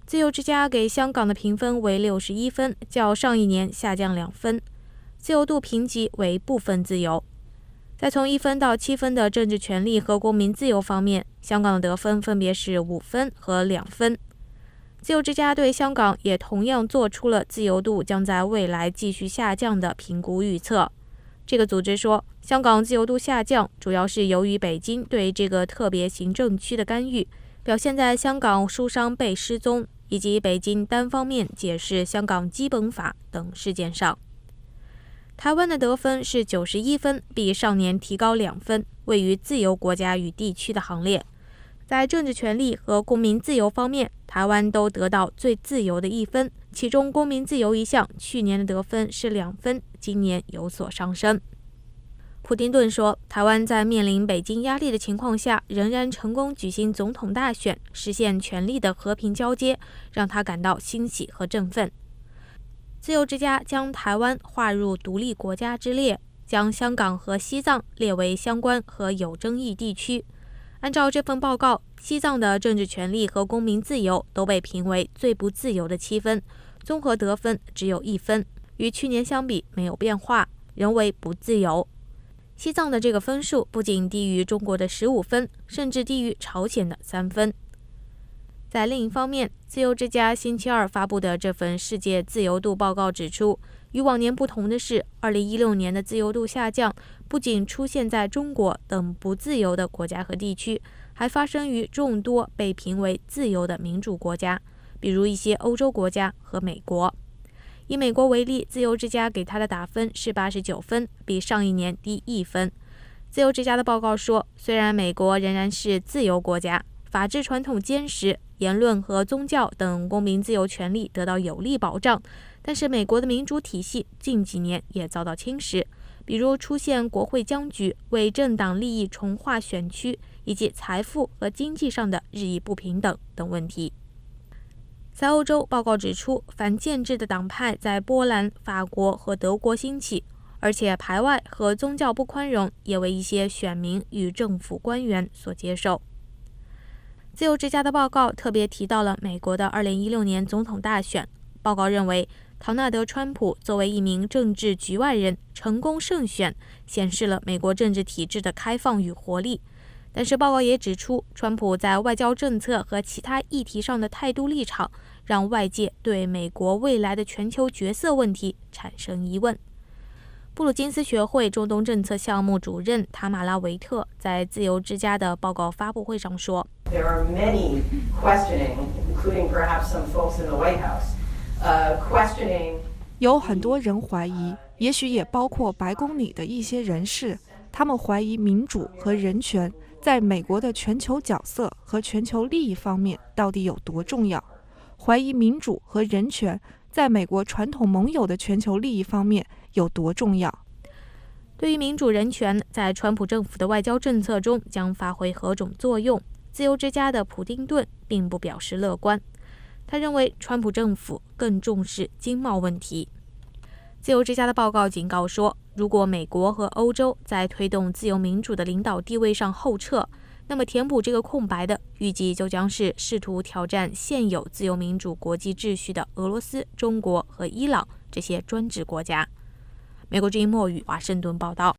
自由之家给香港的评分为六十一分，较上一年下降两分，自由度评级为部分自由。在从一分到七分的政治权利和公民自由方面，香港的得分分别是五分和两分。自由之家对香港也同样做出了自由度将在未来继续下降的评估预测。这个组织说，香港自由度下降主要是由于北京对这个特别行政区的干预，表现在香港书商被失踪以及北京单方面解释香港基本法等事件上。台湾的得分是九十一分，比上年提高两分，位于自由国家与地区的行列。在政治权利和公民自由方面，台湾都得到最自由的一分，其中公民自由一项去年的得分是两分，今年有所上升。普丁顿说，台湾在面临北京压力的情况下，仍然成功举行总统大选，实现权力的和平交接，让他感到欣喜和振奋。自由之家将台湾划入独立国家之列，将香港和西藏列为相关和有争议地区。按照这份报告，西藏的政治权利和公民自由都被评为最不自由的七分，综合得分只有一分，与去年相比没有变化，仍为不自由。西藏的这个分数不仅低于中国的十五分，甚至低于朝鲜的三分。在另一方面，自由之家星期二发布的这份世界自由度报告指出，与往年不同的是，二零一六年的自由度下降不仅出现在中国等不自由的国家和地区，还发生于众多被评为自由的民主国家，比如一些欧洲国家和美国。以美国为例，自由之家给他的打分是八十九分，比上一年低一分。自由之家的报告说，虽然美国仍然是自由国家，法治传统坚实，言论和宗教等公民自由权利得到有力保障，但是美国的民主体系近几年也遭到侵蚀，比如出现国会僵局、为政党利益重划选区，以及财富和经济上的日益不平等等问题。在欧洲，报告指出，反建制的党派在波兰、法国和德国兴起，而且排外和宗教不宽容也为一些选民与政府官员所接受。自由之家的报告特别提到了美国的二零一六年总统大选。报告认为，唐纳德·川普作为一名政治局外人成功胜选，显示了美国政治体制的开放与活力。但是报告也指出，川普在外交政策和其他议题上的态度立场，让外界对美国未来的全球角色问题产生疑问。布鲁金斯学会中东政策项目主任塔马拉·维特在自由之家的报告发布会上说， There are many questioning, including perhaps some folks in the White House, uh, questioning. 有很多人怀疑，也许也包括白宫里的一些人士，他们怀疑民主和人权在美国的全球角色和全球利益方面到底有多重要，怀疑民主和人权在美国传统盟友的全球利益方面有多重要。 对于民主人权在川普政府的外交政策中将发挥何种作用，自由之家的普丁顿并不表示乐观。他认为川普政府更重视经贸问题。自由之家的报告警告说，如果美国和欧洲在推动自由民主的领导地位上后撤，那么填补这个空白的预计就将是试图挑战现有自由民主国际秩序的俄罗斯、中国和伊朗这些专制国家。美国之音墨语华盛顿报道。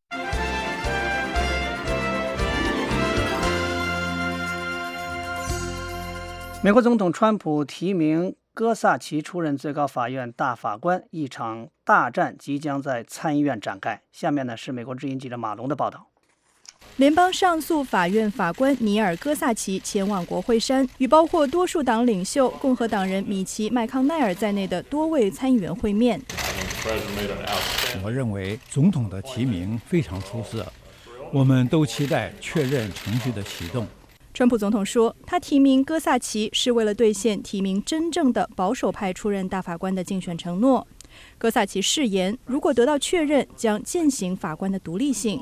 美国总统川普提名戈萨奇出任最高法院大法官，一场大战即将在参议院展开。下面呢是美国之音记者马龙的报道。 联邦上诉法院法官尼尔·戈萨奇前往国会山，与包括多数党领袖共和党人米奇·麦康奈尔在内的多位参议员会面。 我认为总统的提名非常出色，我们都期待确认程序的启动。 川普总统说，他提名戈萨奇是为了兑现提名真正的保守派出任大法官的竞选承诺。戈萨奇誓言，如果得到确认，将践行法官的独立性。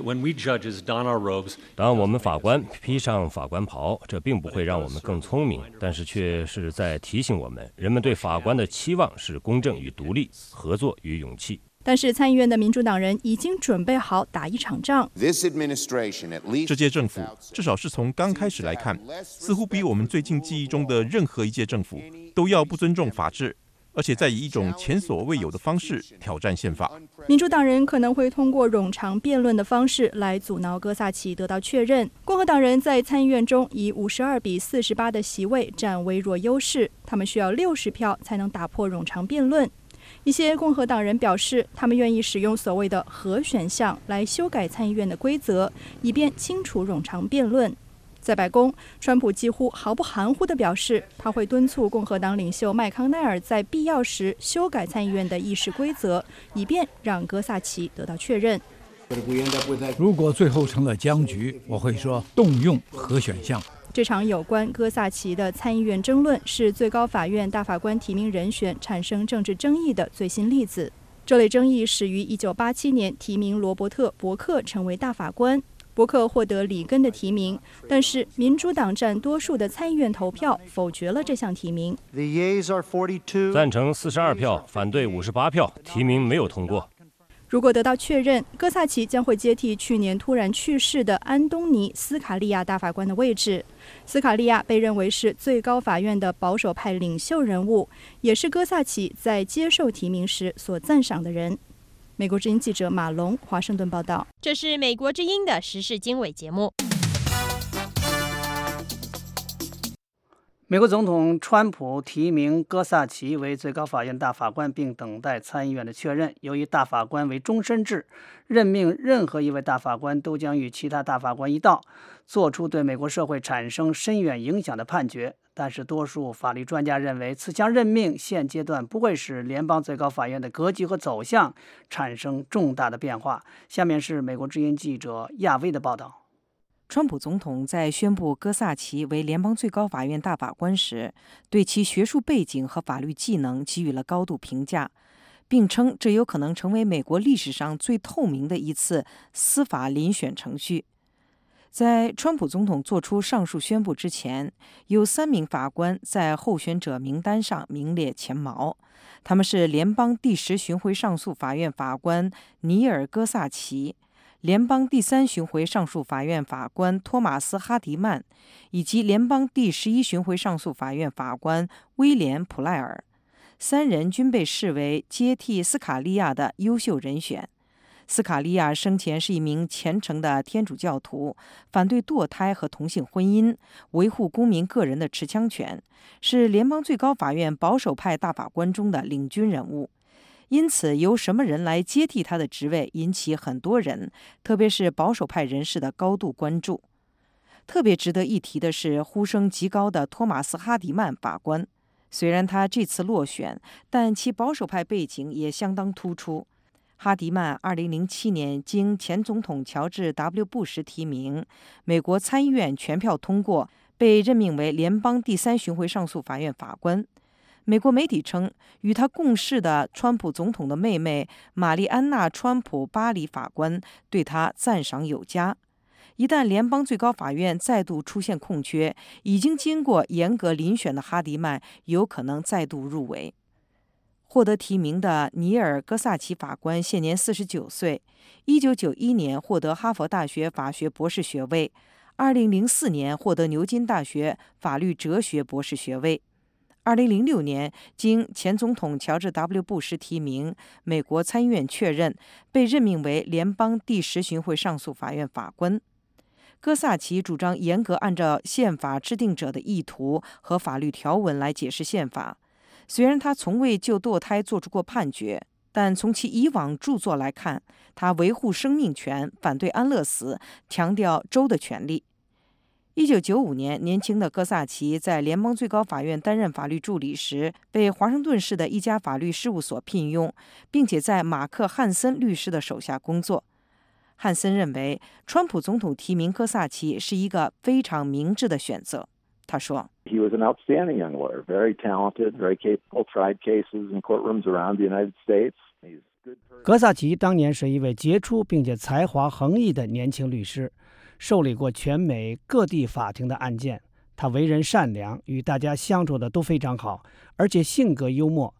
当我们法官披上法官袍，这并不会让我们更聪明，但是却是在提醒我们，人们对法官的期望是公正与独立、合作与勇气。 但是参议院的民主党人已经准备好打一场仗。 这届政府至少是从刚开始来看，似乎比我们最近记忆中的任何一届政府都要不尊重法治，而且在以一种前所未有的方式挑战宪法。 民主党人可能会通过冗长辩论的方式来阻挠哥萨奇得到确认。共和党人在参议院中以五十二比四十八的席位占微弱优势，他们需要六十票才能打破冗长辩论。一些共和党人表示，他们愿意使用所谓的核选项来修改参议院的规则，以便清除冗长辩论。在白宫，川普几乎毫不含糊地表示，他会敦促共和党领袖麦康奈尔在必要时修改参议院的议事规则，以便让哥萨奇得到确认。 如果最后成了僵局，我会说动用核选项。 这场有关哥萨奇的参议院争论是最高法院大法官提名人选产生政治争议的最新例子。这类争议始于一九八七年提名罗伯特·伯克成为大法官。伯克获得里根的提名，但是民主党占多数的参议院投票否决了这项提名。 赞成四十二票，反对五十八票，提名没有通过。 如果得到确认，哥萨奇将会接替去年突然去世的安东尼·斯卡利亚大法官的位置。斯卡利亚被认为是最高法院的保守派领袖人物，也是哥萨奇在接受提名时所赞赏的人。美国之音记者马龙华盛顿报道。 这是美国之音的时事经纬节目。 美国总统川普提名哥萨奇为最高法院大法官，并等待参议院的确认。由于大法官为终身制，任命任何一位大法官都将与其他大法官一道，做出对美国社会产生深远影响的判决。但是多数法律专家认为，此项任命现阶段不会使联邦最高法院的格局和走向产生重大的变化。下面是美国之音记者亚威的报道。 川普总统在宣布哥萨奇为联邦最高法院大法官时，对其学术背景和法律技能给予了高度评价，并称这有可能成为美国历史上最透明的一次司法遴选程序。在川普总统做出上述宣布之前，有三名法官在候选者名单上名列前茅，他们是联邦第十巡回上诉法院法官尼尔·哥萨奇、联邦第三巡回上诉法院法官托马斯·哈迪曼，以及联邦第十一巡回上诉法院法官威廉·普赖尔。三人均被视为接替斯卡利亚的优秀人选。斯卡利亚生前是一名虔诚的天主教徒，反对堕胎和同性婚姻，维护公民个人的持枪权，是联邦最高法院保守派大法官中的领军人物。因此，由什么人来接替他的职位，引起很多人，特别是保守派人士的高度关注。特别值得一提的是，呼声极高的托马斯·哈迪曼法官。虽然他这次落选，但其保守派背景也相当突出。哈迪曼二零零七年经前总统乔治 W 布什提名，美国参议院全票通过，被任命为联邦第三巡回上诉法院法官。美国媒体称，与他共事的川普总统的妹妹玛丽安娜·川普巴里法官对他赞赏有加。一旦联邦最高法院再度出现空缺，已经经过严格遴选的哈迪曼有可能再度入围。获得提名的尼尔·哥萨奇法官现年四十九岁，一九九一年获得哈佛大学法学博士学位，二零零四年获得牛津大学法律哲学博士学位。二零零六年，经前总统乔治 W 布什提名，美国参议院确认，被任命为联邦第十巡回上诉法院法官。哥萨奇主张严格按照宪法制定者的意图和法律条文来解释宪法。虽然他从未就堕胎做出过判决，但从其以往著作来看，他维护生命权，反对安乐死，强调州的权利。一九九五年，年轻的哥萨奇在联邦最高法院担任法律助理时，被华盛顿市的一家法律事务所聘用，并且在马克·汉森律师的手下工作。汉森认为，川普总统提名哥萨奇是一个非常明智的选择。他说 He was an outstanding young lawyer, very talented, very capable, tried cases in courtrooms around the United States. 格萨奇当年是一位杰出并且才华横溢的年轻律师，受理过全美各地法庭的案件。他为人善良，与大家相处的都非常好，而且性格幽默。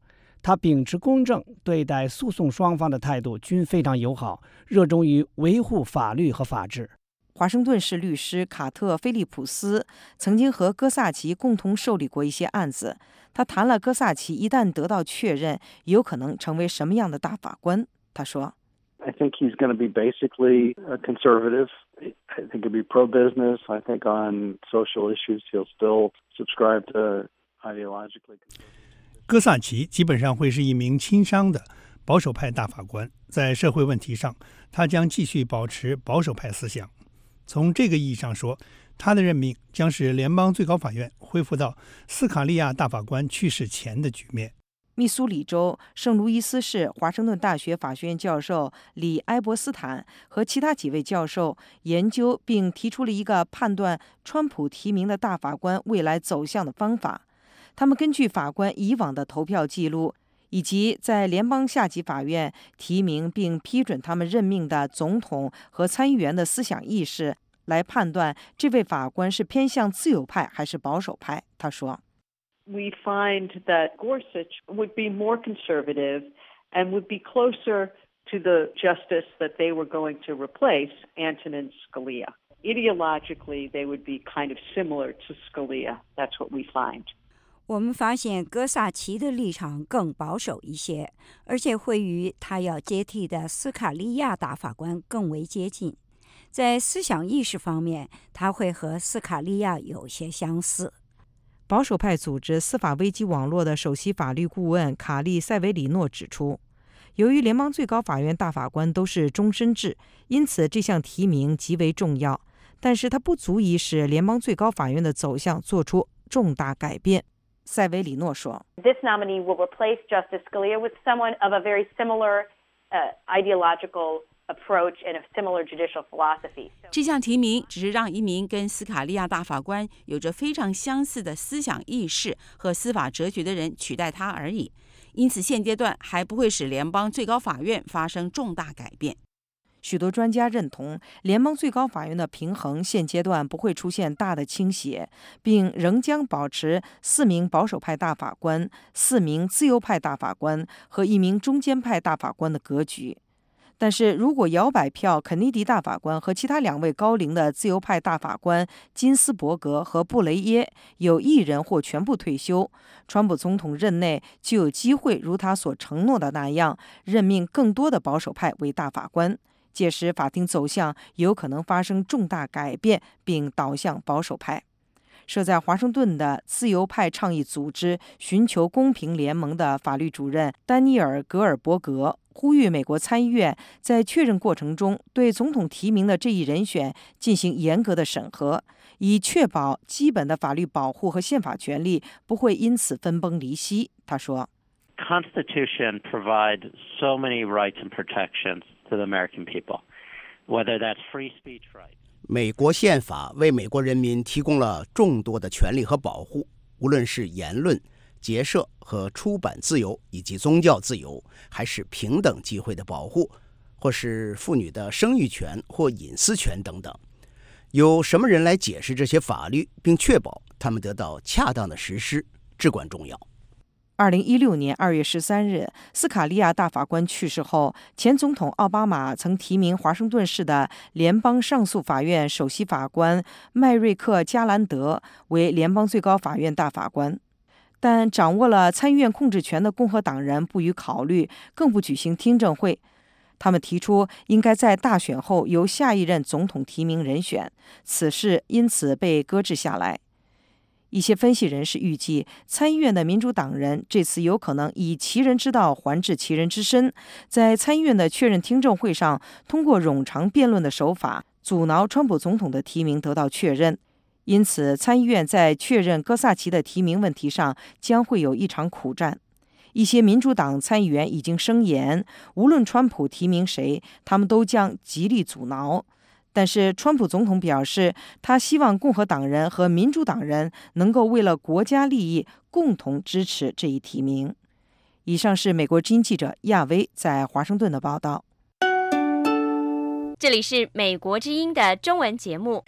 他秉持公正，对待诉讼双方的态度均非常友好，热衷于维护法律和法治。 华盛顿市律师卡特·菲利普斯曾经和戈萨奇共同受理过一些案子。他谈了戈萨奇一旦得到确认，有可能成为什么样的大法官。他说 I think he's going to be basically a conservative. I think he'll be pro-business. I think on social issues he'll still subscribe to ideologically. 戈萨奇基本上会是一名亲商的保守派大法官，在社会问题上，他将继续保持保守派思想。从这个意义上说，他的任命将使联邦最高法院恢复到斯卡利亚大法官去世前的局面。 密苏里州圣路易斯市华盛顿大学法学院教授里埃伯斯坦和其他几位教授研究并提出了一个判断川普提名的大法官未来走向的方法。他们根据法官以往的投票记录，以及在联邦下级法院提名并批准他们任命的总统和参议员的思想意识，来判断这位法官是偏向自由派还是保守派。他说 We find that Gorsuch would be more conservative and would be closer to the justice that they were going to replace, Antonin Scalia. Ideologically, they would be kind of similar to Scalia. That's what we find. 我们发现戈萨奇的立场更保守一些，而且会与他要接替的斯卡利亚大法官更为接近。在思想意识方面，他会和斯卡利亚有些相似。 保守派组织司法危机网络的首席法律顾问卡利·塞维里诺指出，由于联邦最高法院大法官都是终身制，因此这项提名极为重要，但是它不足以使联邦最高法院的走向做出重大改变。塞维里诺说 This nominee will replace Justice Scalia with someone of a very similar uh, ideological approach and a similar judicial philosophy. 这项提名只是让一名跟斯卡利亚大法官有着非常相似的思想意识和司法哲学的人取代他而已，因此现阶段还不会使联邦最高法院发生重大改变。 许多专家认同，联邦最高法院的平衡现阶段不会出现大的倾斜，并仍将保持四名保守派大法官、四名自由派大法官和一名中间派大法官的格局。但是如果摇摆票肯尼迪大法官和其他两位高龄的自由派大法官金斯伯格和布雷耶有一人或全部退休，川普总统任内就有机会如他所承诺的那样，任命更多的保守派为大法官。届时法庭走向有可能发生重大改变，并导向保守派。设在华盛顿的自由派倡议组织寻求公平联盟的法律主任丹尼尔·格尔伯格呼吁美国参议院在确认过程中对总统提名的这一人选进行严格的审核，以确保基本的法律保护和宪法权利不会因此分崩离析。他说 Constitution provides so many rights and protections to the American people, whether that's free speech rights. 美国宪法为美国人民提供了众多的权利和保护，无论是言论、结社和出版自由，以及宗教自由，还是平等机会的保护，或是妇女的生育权或隐私权等等。由什么人来解释这些法律，并确保他们得到恰当的实施，至关重要。 二零一六年二月十三日，斯卡利亚大法官去世后，前总统奥巴马曾提名华盛顿市的联邦上诉法院首席法官麦瑞克·加兰德为联邦最高法院大法官，但掌握了参议院控制权的共和党人不予考虑，更不举行听证会。他们提出应该在大选后由下一任总统提名人选，此事因此被搁置下来。一些分析人士预计，参议院的民主党人这次有可能以其人之道还治其人之身，在参议院的确认听证会上，通过冗长辩论的手法，阻挠川普总统的提名得到确认。因此，参议院在确认戈萨奇的提名问题上将会有一场苦战。一些民主党参议员已经声言，无论川普提名谁，他们都将极力阻挠。但是川普总统表示，他希望共和党人和民主党人能够为了国家利益共同支持这一提名。以上是美国之音记者亚薇在华盛顿的报道。 这里是美国之音的中文节目。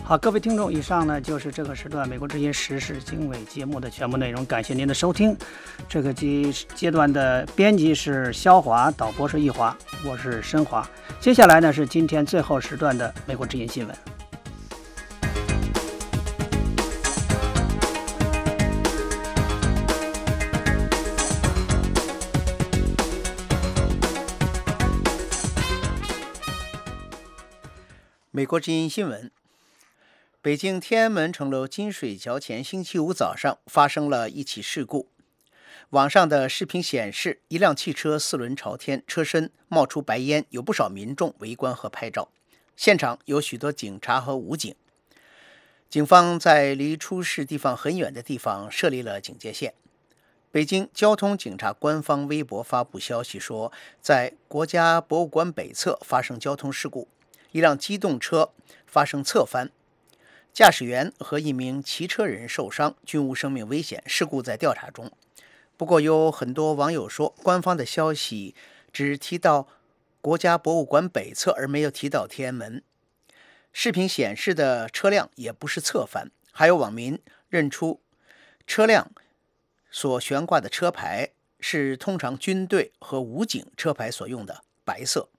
好，各位听众，以上呢就是这个时段美国之音时事经纬节目的全部内容，感谢您的收听。这个阶阶段的编辑是肖华，导播是易华，我是申华。接下来呢是今天最后时段的美国之音新闻。 美国之音新闻。北京天安门城楼金水桥前星期五早上发生了一起事故。网上的视频显示，一辆汽车四轮朝天，车身冒出白烟，有不少民众围观和拍照。现场有许多警察和武警。警方在离出事地方很远的地方设立了警戒线。北京交通警察官方微博发布消息说，在国家博物馆北侧发生交通事故，一辆机动车发生侧翻，驾驶员和一名骑车人受伤，均无生命危险，事故在调查中。不过有很多网友说，官方的消息只提到国家博物馆北侧，而没有提到天安门。视频显示的车辆也不是侧翻，还有网民认出车辆所悬挂的车牌是通常军队和武警车牌所用的白色。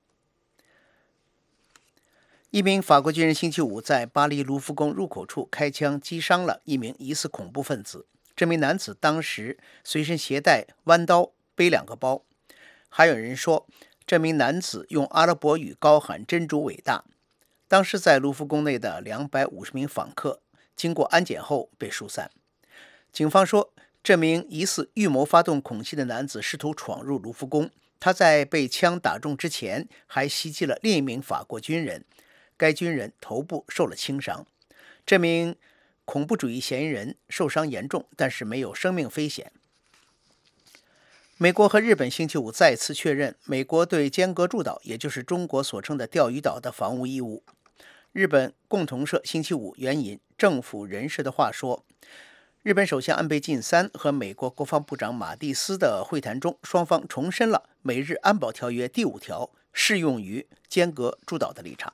一名法国军人星期五在巴黎卢浮宫入口处开枪击伤了一名疑似恐怖分子。这名男子当时随身携带弯刀，背两个包。还有人说，这名男子用阿拉伯语高喊真主伟大。当时在卢浮宫内的两百五十名访客经过安检后被疏散。警方说，这名疑似预谋发动恐袭的男子试图闯入卢浮宫，他在被枪打中之前还袭击了另一名法国军人，该军人头部受了轻伤。这名恐怖主义嫌疑人受伤严重，但是没有生命危险。美国和日本星期五再次确认美国对尖阁诸岛，也就是中国所称的钓鱼岛的防务义务。日本共同社星期五援引政府人士的话说，日本首相安倍晋三和美国国防部长马蒂斯的会谈中，双方重申了美日安保条约第五条适用于尖阁诸岛的立场。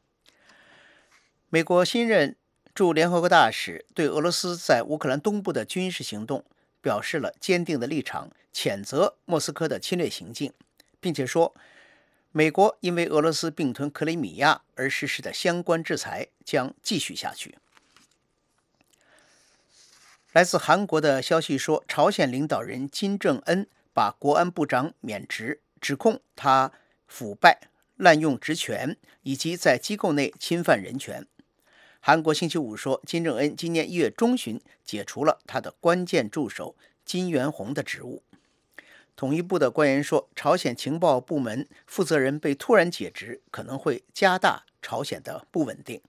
美国新任驻联合国大使对俄罗斯在乌克兰东部的军事行动表示了坚定的立场，谴责莫斯科的侵略行径，并且说，美国因为俄罗斯并吞克里米亚而实施的相关制裁将继续下去。来自韩国的消息说，朝鲜领导人金正恩把国安部长免职，指控他腐败、滥用职权以及在机构内侵犯人权。韩国星期五说，金正恩今年一月中旬解除了他的关键助手金元洪的职务。统一部的官员说，朝鲜情报部门负责人被突然解职，可能会加大朝鲜的不稳定。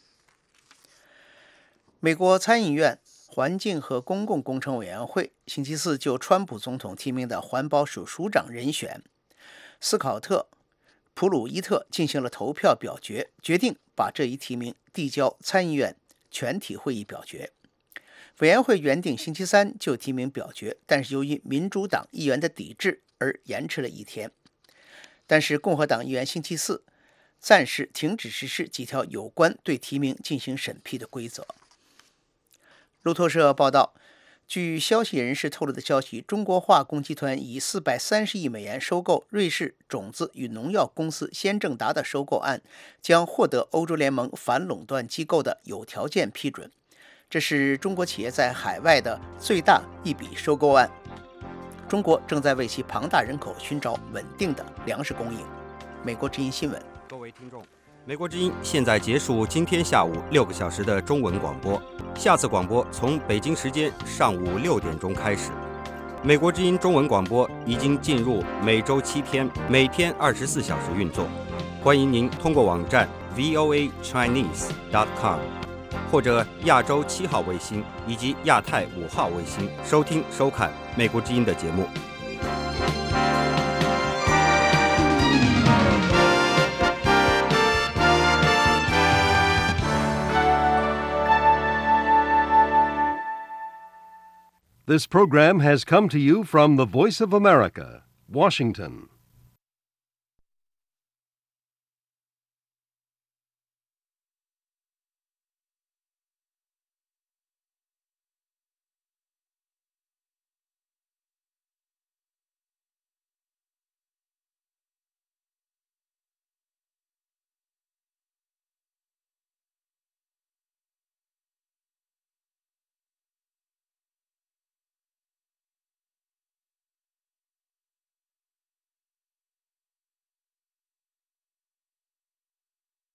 美国参议院环境和公共工程委员会星期四就川普总统提名的环保署署长人选斯考特·普鲁伊特进行了投票表决，决定把这一提名递交参议院全体会议表决。委员会原定星期三就提名表决，但是由于民主党议员的抵制而延迟了一天。但是共和党议员星期四暂时停止实施几条有关对提名进行审批的规则。路透社报道，据消息人士透露的消息，中国化工集团以四百三十亿美元收购瑞士种子与农药公司先正达的收购案，将获得欧洲联盟反垄断机构的有条件批准。这是中国企业在海外的最大一笔收购案。中国正在为其庞大人口寻找稳定的粮食供应。美国之音新闻， 各位听众，美国之音现在结束今天下午六个小时的中文广播，下次广播从北京时间上午六点钟开始。美国之音中文广播已经进入每周七天，每天二十四小时运作。欢迎您通过网站 v o a chinese dot com 或者亚洲七号卫星以及亚太五号卫星收听收看美国之音的节目。 This program has come to you from the Voice of America, Washington.